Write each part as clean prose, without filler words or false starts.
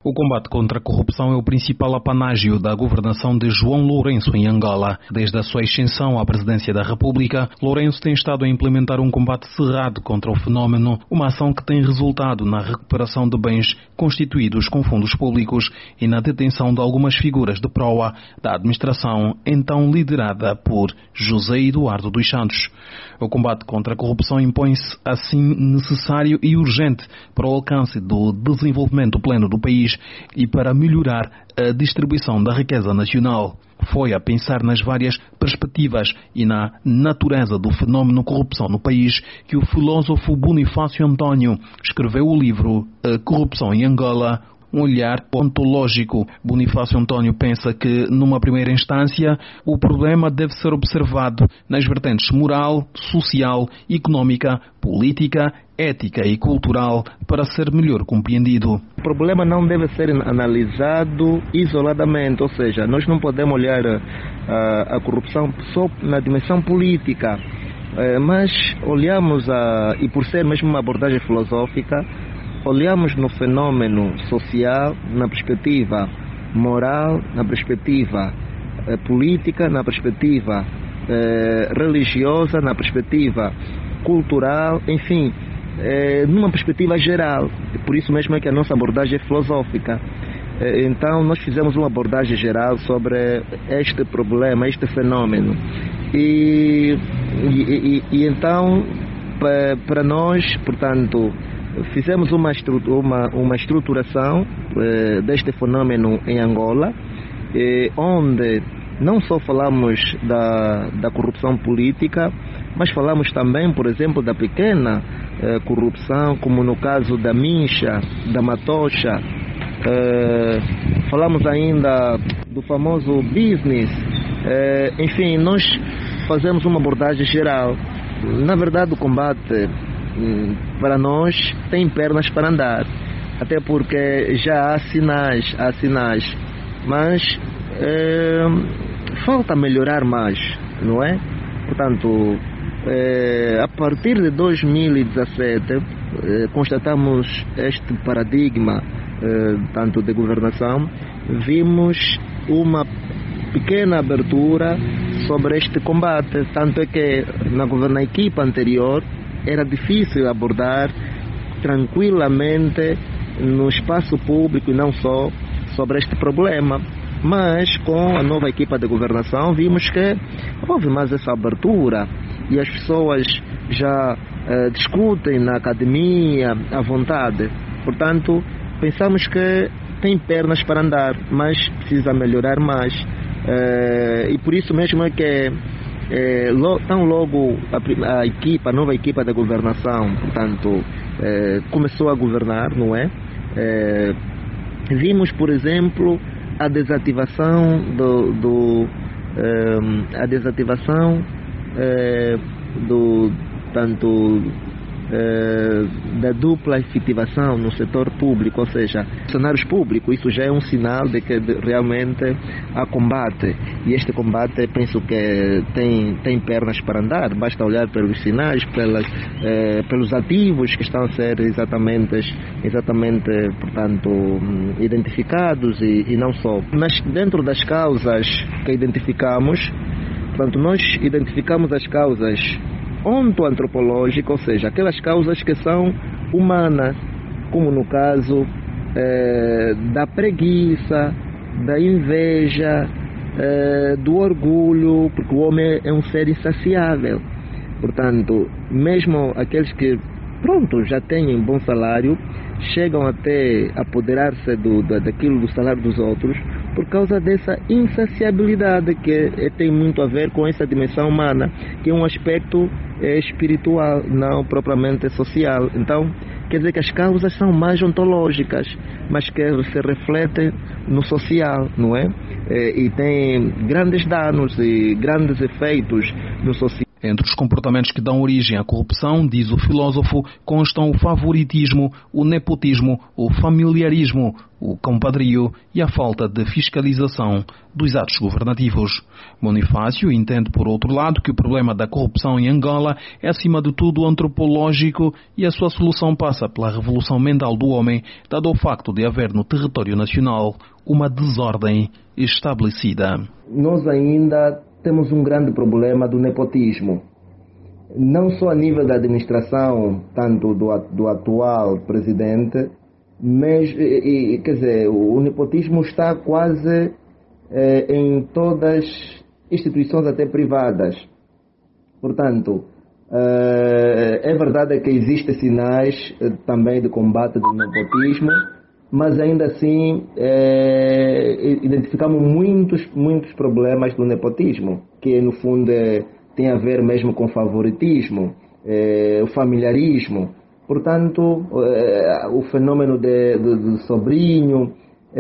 O combate contra a corrupção é o principal apanágio da governação de João Lourenço em Angola. Desde a sua ascensão à presidência da República, Lourenço tem estado a implementar um combate cerrado contra o fenómeno, uma ação que tem resultado na recuperação de bens constituídos com fundos públicos e na detenção de algumas figuras de proa da administração, então liderada por José Eduardo dos Santos. O combate contra a corrupção impõe-se assim necessário e urgente para o alcance do desenvolvimento pleno do país e para melhorar a distribuição da riqueza nacional. Foi a pensar nas várias perspectivas e na natureza do fenómeno corrupção no país que o filósofo Bonifácio Antônio escreveu o livro A Corrupção em Angola, um olhar ontológico. Bonifácio Antônio pensa que, numa primeira instância, o problema deve ser observado nas vertentes moral, social, económica, política, ética e cultural para ser melhor compreendido. O problema não deve ser analisado isoladamente, ou seja, nós não podemos olhar a corrupção só na dimensão política, mas olhamos, e por ser mesmo uma abordagem filosófica, olhamos no fenômeno social na perspectiva moral, na perspectiva política, na perspectiva religiosa, na perspectiva cultural, enfim, numa perspectiva geral. Por isso mesmo é que a nossa abordagem é filosófica. Então nós fizemos uma abordagem geral sobre este problema, este fenômeno. E então, para nós, portanto, fizemos uma estruturação deste fenômeno em Angola, onde não só falamos da corrupção política, mas falamos também, por exemplo, da pequena corrupção, como no caso da mincha, da matocha. Falamos ainda do famoso business. Enfim, nós fazemos uma abordagem geral. Na verdade, o combate para nós tem pernas para andar, até porque já há sinais, mas falta melhorar mais, não é? Portanto, a partir de 2017 constatamos este paradigma tanto de governação, vimos uma pequena abertura sobre este combate, tanto é que na equipa anterior era difícil abordar tranquilamente no espaço público e não só sobre este problema. Mas com a nova equipa de governação vimos que houve mais essa abertura e as pessoas já discutem na academia à vontade. Portanto, pensamos que tem pernas para andar, mas precisa melhorar mais. E por isso mesmo é que tão logo a nova equipa da governação, portanto, começou a governar, não é? Vimos, por exemplo, a desativação da dupla efetivação no setor público, ou seja, funcionários públicos. Isso já é um sinal de que realmente há combate, e este combate penso que tem pernas para andar. Basta olhar pelos sinais, pelos ativos que estão a ser exatamente portanto, identificados e não só. Mas dentro das causas que identificamos, portanto, nós identificamos as causas ontoantropológicas, ou seja, aquelas causas que são humanas, como no caso da preguiça, da inveja, do orgulho, porque o homem é um ser insaciável. Portanto, mesmo aqueles que já têm bom salário, chegam até a apoderar-se daquilo do salário dos outros por causa dessa insaciabilidade que tem muito a ver com essa dimensão humana, que é um aspecto espiritual, não propriamente social. Então, quer dizer que as causas são mais ontológicas, mas que se refletem no social, não é? E tem grandes danos e grandes efeitos no social. Entre os comportamentos que dão origem à corrupção, diz o filósofo, constam o favoritismo, o nepotismo, o familiarismo, o compadrio e a falta de fiscalização dos atos governativos. Bonifácio entende, por outro lado, que o problema da corrupção em Angola é, acima de tudo, antropológico e a sua solução passa pela revolução mental do homem, dado o facto de haver no território nacional uma desordem estabelecida. Nós ainda temos um grande problema do nepotismo. Não só a nível da administração, tanto do atual presidente, mas, quer dizer, o nepotismo está quase em todas as instituições, até privadas. Portanto, é verdade que existem sinais também de combate do nepotismo, mas ainda assim identificamos muitos problemas do nepotismo, que no fundo tem a ver mesmo com favoritismo, o familiarismo. Portanto, o fenômeno do sobrinho,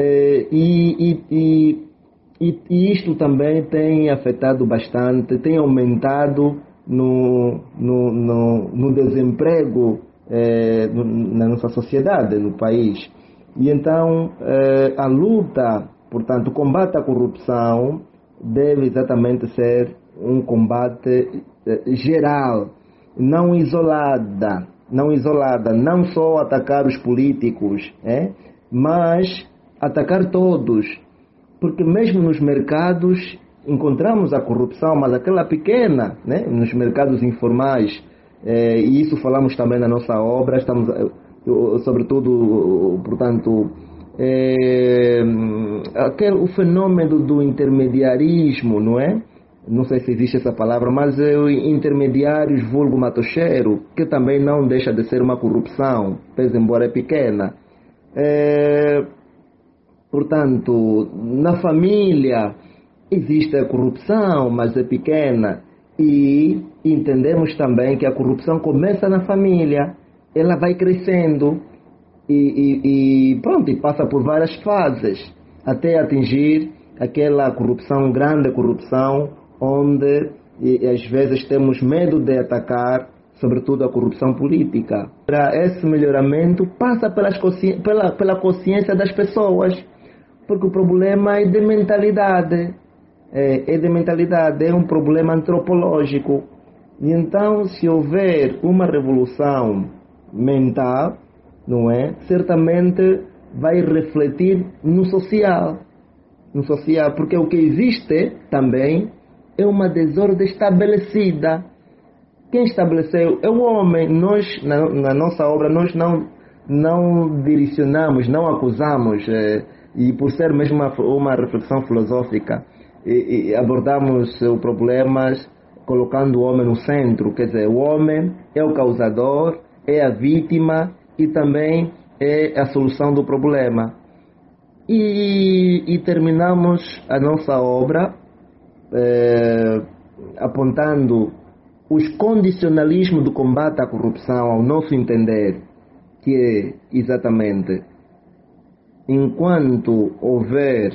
e isto também tem afetado bastante, tem aumentado no desemprego na nossa sociedade, no país. E então, a luta, portanto, o combate à corrupção deve exatamente ser um combate geral, não isolada, não só atacar os políticos, mas atacar todos, porque mesmo nos mercados encontramos a corrupção, mas aquela pequena, nos mercados informais, e isso falamos também na nossa obra, estamos sobretudo, portanto, o fenômeno do intermediarismo, não é? Não sei se existe essa palavra, mas intermediários vulgo matocheiro, que também não deixa de ser uma corrupção, pese embora é pequena. Portanto, na família existe a corrupção, mas é pequena, e entendemos também que a corrupção começa na família, ela vai crescendo e passa por várias fases, até atingir aquela corrupção, grande corrupção, onde às vezes temos medo de atacar, sobretudo a corrupção política. Esse melhoramento passa pela consciência das pessoas, porque o problema é de mentalidade, é um problema antropológico. E então, se houver uma revolução mental, não é? Certamente vai refletir no social, porque o que existe também é uma desordem estabelecida. Quem estabeleceu é o homem. Nós, na nossa obra, nós não direcionamos, não acusamos, e por ser mesmo uma reflexão filosófica, e abordamos os problemas colocando o homem no centro, quer dizer, o homem é o causador, é a vítima e também é a solução do problema. E terminamos a nossa obra apontando os condicionalismos do combate à corrupção, ao nosso entender, que é exatamente enquanto houver,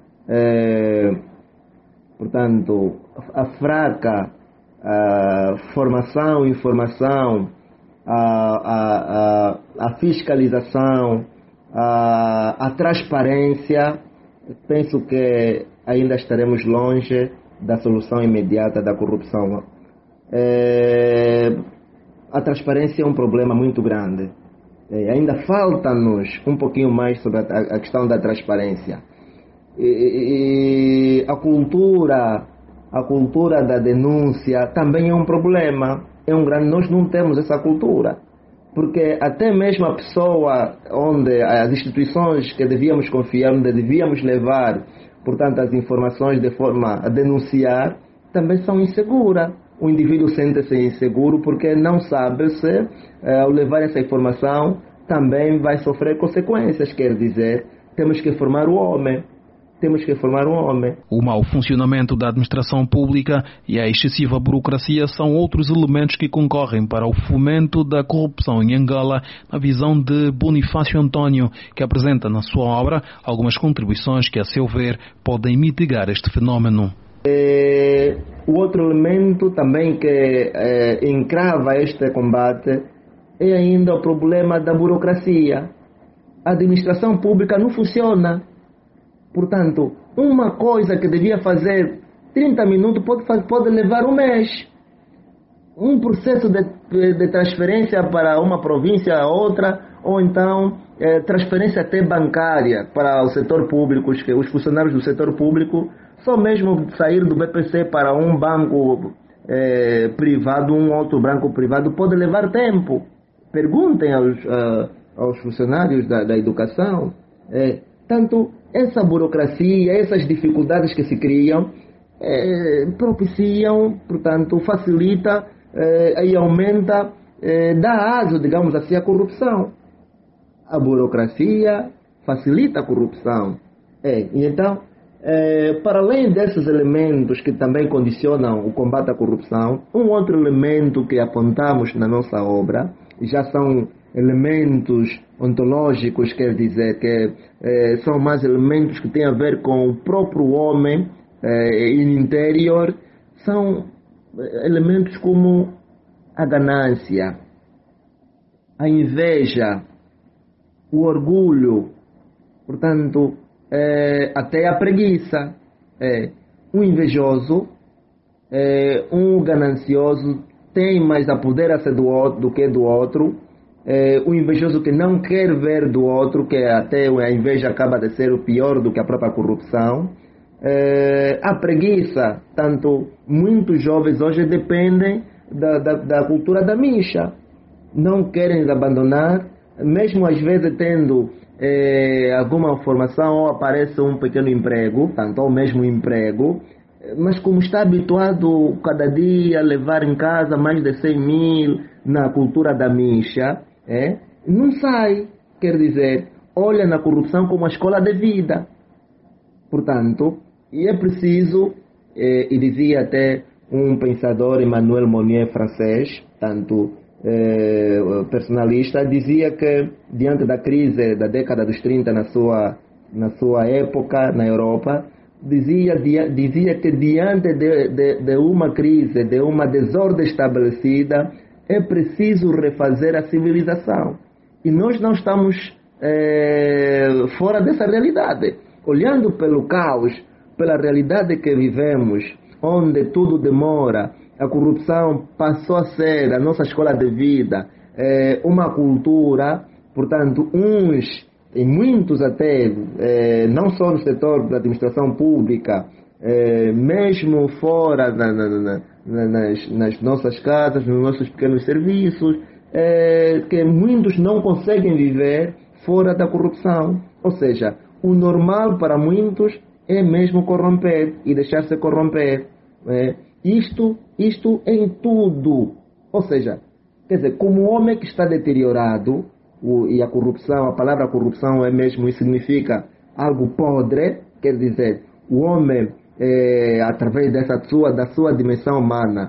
portanto, a fraca formação, informação, a fiscalização, a transparência, penso que ainda estaremos longe da solução imediata da corrupção. A transparência é um problema muito grande. Ainda falta-nos um pouquinho mais sobre a questão da transparência. E a cultura da denúncia também é um problema. Nós não temos essa cultura. Porque até mesmo a pessoa onde as instituições que devíamos confiar, onde devíamos levar, portanto, as informações de forma a denunciar, também são inseguras. O indivíduo sente-se inseguro porque não sabe se, ao levar essa informação, também vai sofrer consequências. Quer dizer, temos que formar o homem. O mau funcionamento da administração pública e a excessiva burocracia são outros elementos que concorrem para o fomento da corrupção em Angola, na visão de Bonifácio António, que apresenta na sua obra algumas contribuições que, a seu ver, podem mitigar este fenômeno. O outro elemento também que encrava este combate é ainda o problema da burocracia. A administração pública não funciona. Portanto, uma coisa que devia fazer 30 minutos pode levar um mês. Um processo de transferência para uma província a outra, ou então transferência até bancária para o setor público, os funcionários do setor público, só mesmo sair do BPC para um banco privado, um outro banco privado, pode levar tempo. Perguntem aos funcionários da educação. Tanto essa burocracia, essas dificuldades que se criam, propiciam, portanto, facilita e aumenta, dá aso, digamos assim, à corrupção. A burocracia facilita a corrupção. E então, para além desses elementos que também condicionam o combate à corrupção, um outro elemento que apontamos na nossa obra, já são elementos ontológicos, quer dizer que são mais elementos que têm a ver com o próprio homem interior, são elementos como a ganância, a inveja, o orgulho, portanto, até a preguiça. Um invejoso, um ganancioso tem mais apodera-se do que do outro. O invejoso que não quer ver do outro, que até a inveja acaba de ser o pior do que a própria corrupção. A preguiça, tanto muitos jovens hoje dependem da cultura da micha, não querem abandonar, mesmo às vezes tendo alguma formação ou aparece um pequeno emprego, tanto ou mesmo emprego, mas como está habituado cada dia a levar em casa mais de 100 mil na cultura da micha, não sai, quer dizer, olha na corrupção como uma escola de vida. Portanto, e é preciso, e dizia até um pensador, Emmanuel Mounier, francês, tanto personalista, dizia que diante da crise da década dos 30 na sua época na Europa, dizia que diante de uma crise, de uma desordem estabelecida, é preciso refazer a civilização. E nós não estamos fora dessa realidade. Olhando pelo caos, pela realidade que vivemos, onde tudo demora, a corrupção passou a ser a nossa escola de vida, uma cultura, portanto, uns e muitos até, não só no setor da administração pública, mesmo fora nas nossas casas, nos nossos pequenos serviços, que muitos não conseguem viver fora da corrupção. Ou seja, o normal para muitos é mesmo corromper e deixar-se corromper. Isto em tudo. Ou seja, quer dizer, como o homem que está deteriorado, e a corrupção, a palavra corrupção é mesmo, significa algo podre, quer dizer, o homem, através da sua dimensão humana,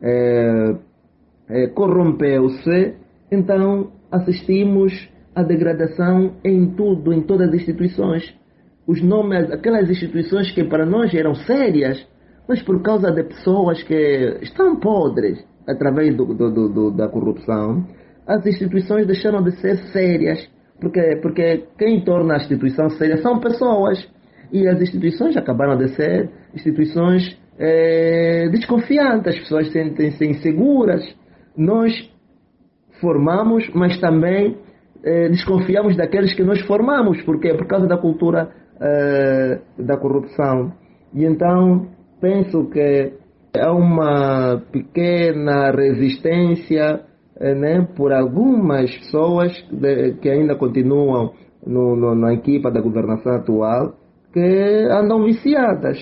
corrompeu-se, então assistimos à degradação em tudo, em todas as instituições. Os nomes, aquelas instituições que para nós eram sérias, mas por causa de pessoas que estão podres através da corrupção, as instituições deixaram de ser sérias, porque quem torna a instituição séria são pessoas, e as instituições acabaram de ser instituições desconfiantes, as pessoas sentem-se inseguras. Nós formamos, mas também desconfiamos daqueles que nós formamos, porque por causa da cultura da corrupção. E então penso que há uma pequena resistência, por algumas pessoas que ainda continuam na equipa da governação atual, que andam viciadas.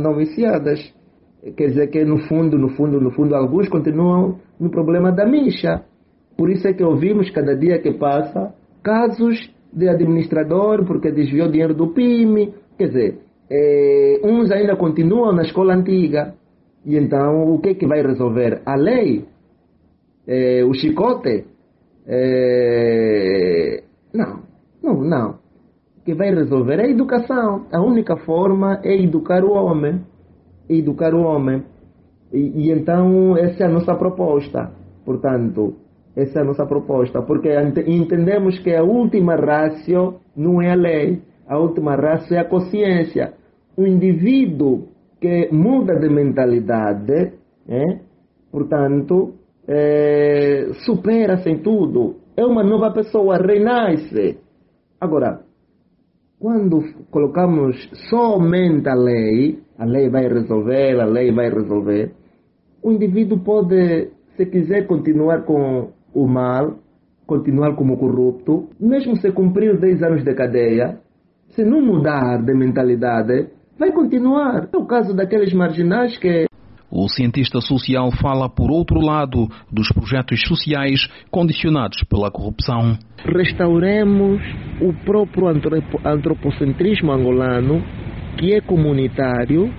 Quer dizer que no fundo, alguns continuam no problema da micha. Por isso é que ouvimos cada dia que passa casos de administrador porque desviou dinheiro do PIME. Quer dizer, uns ainda continuam na escola antiga. E então o que é que vai resolver? A lei? O chicote? Não. O que vai resolver é a educação. A única forma é educar o homem. e educar o homem. E então essa é a nossa proposta. Portanto, essa é a nossa proposta, porque entendemos que a última ratio não é a lei, a última ratio é a consciência. O indivíduo que muda de mentalidade, portanto, supera-se em tudo, é uma nova pessoa, renasce. Agora, quando colocamos somente a lei vai resolver, o indivíduo pode, se quiser continuar com o mal, continuar como corrupto, mesmo se cumprir 10 anos de cadeia, se não mudar de mentalidade, vai continuar. É o caso daqueles marginais que... O cientista social fala, por outro lado, dos projetos sociais condicionados pela corrupção. Restauremos o próprio antropocentrismo angolano, que é comunitário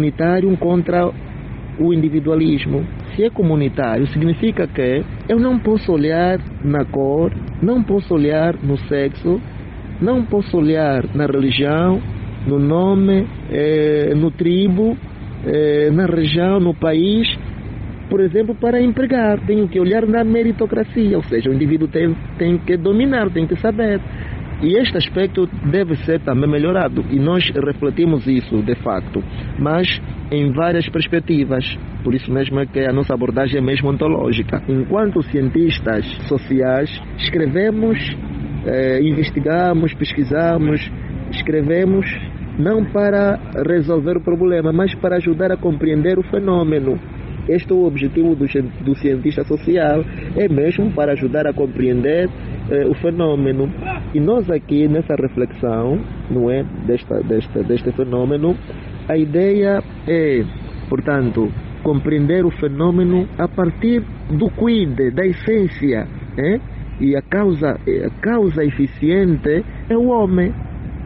contra o individualismo. Se é comunitário, significa que eu não posso olhar na cor, não posso olhar no sexo, não posso olhar na religião, no nome, no tribo, na região, no país, por exemplo, para empregar. Tenho que olhar na meritocracia, ou seja, o indivíduo tem que dominar, tem que saber. E este aspecto deve ser também melhorado, e nós refletimos isso de facto, mas em várias perspectivas. Por isso mesmo é que a nossa abordagem é mesmo ontológica. Enquanto cientistas sociais, escrevemos, investigamos, pesquisamos, escrevemos não para resolver o problema, mas para ajudar a compreender o fenômeno. Este é o objetivo do cientista social, é mesmo para ajudar a compreender o fenômeno. E nós aqui nessa reflexão, não é, deste fenômeno, a ideia é, portanto, compreender o fenômeno a partir do quid, da essência, e a causa eficiente é o homem,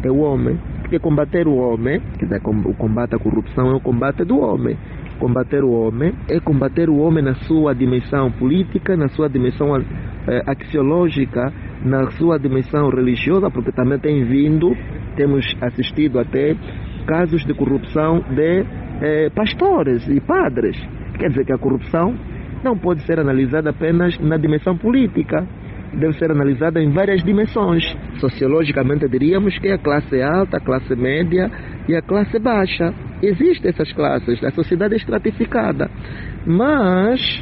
porque combater o homem, quer dizer, o combate à corrupção é o combate do homem. Combater o homem é combater o homem na sua dimensão política, na sua dimensão axiológica, na sua dimensão religiosa, porque também temos assistido até casos de corrupção de pastores e padres. Quer dizer que a corrupção não pode ser analisada apenas na dimensão política, deve ser analisada em várias dimensões. Sociologicamente diríamos que a classe alta, a classe média e a classe baixa. Existem essas classes, a sociedade é estratificada, mas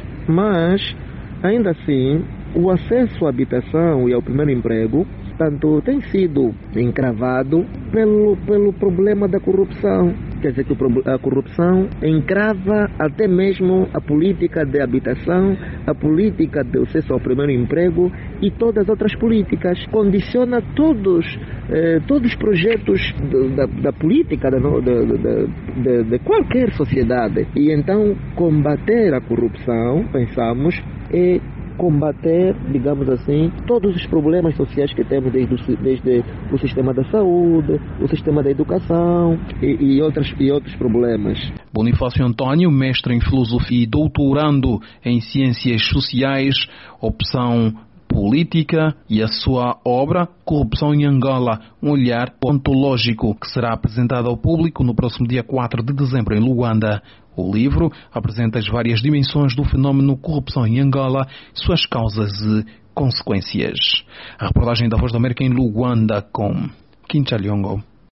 ainda assim o acesso à habitação e ao primeiro emprego tanto tem sido encravado pelo problema da corrupção. Quer dizer que a corrupção encrava até mesmo a política de habitação, a política de acesso ao primeiro emprego e todas as outras políticas. Condiciona todos os projetos da política de qualquer sociedade. E então combater a corrupção, pensamos, é combater, digamos assim, todos os problemas sociais que temos desde o sistema da saúde, o sistema da educação e outros problemas. Bonifácio Antônio, mestre em filosofia e doutorando em ciências sociais, opção política, e a sua obra Corrupção em Angola, um olhar ontológico, que será apresentado ao público no próximo dia 4 de dezembro em Luanda. O livro apresenta as várias dimensões do fenômeno corrupção em Angola, suas causas e consequências. A reportagem da Voz da América em Luanda com Quincha Liongo.